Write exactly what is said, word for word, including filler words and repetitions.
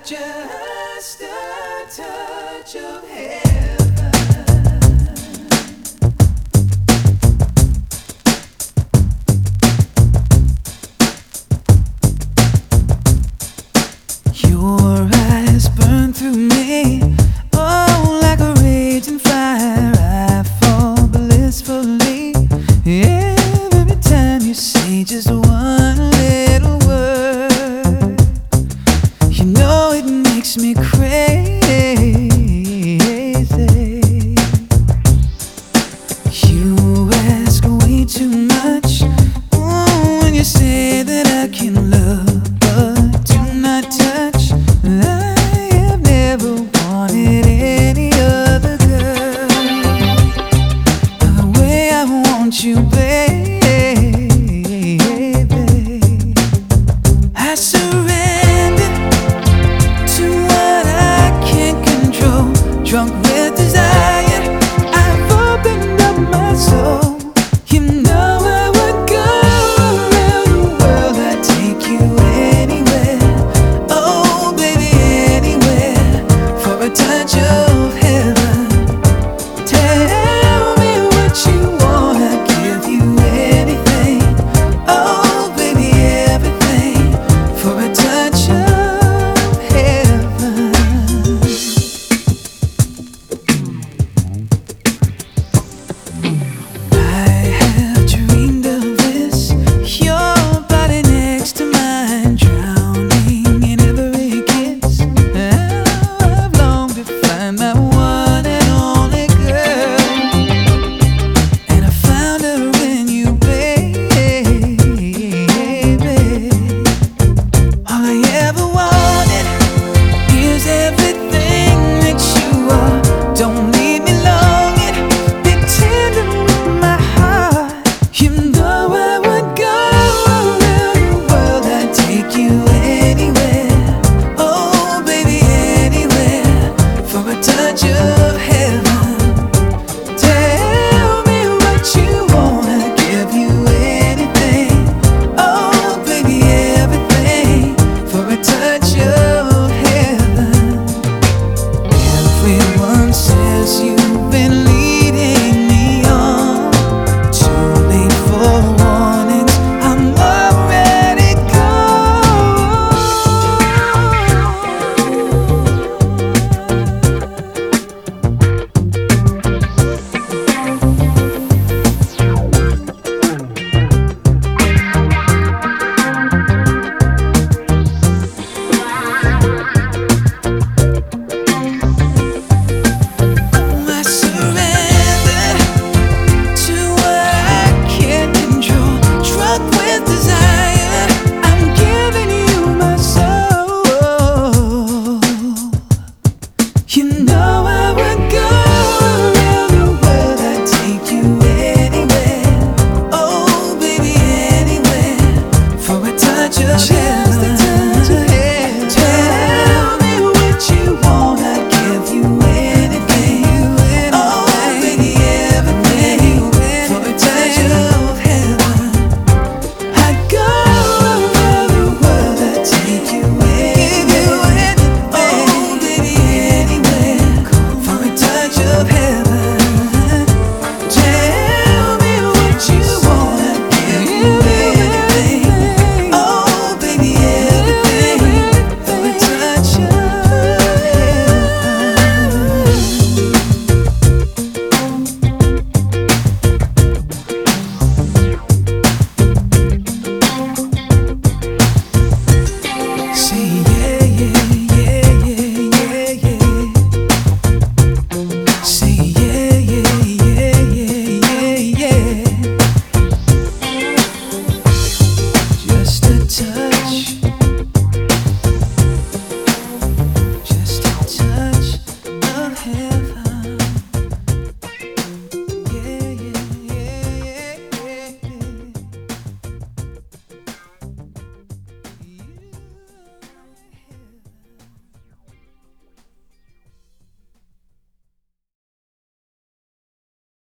Just a touch of heaven. Your eyes burn through me, oh, like a raging fire. I fall blissfully every time you say just one little word. You know it makes me crazy. You ask way too much oh, when you say that I can love but do not touch. I have never wanted any other girl the way I want you, baby. I surrender to what I can't control. Drunk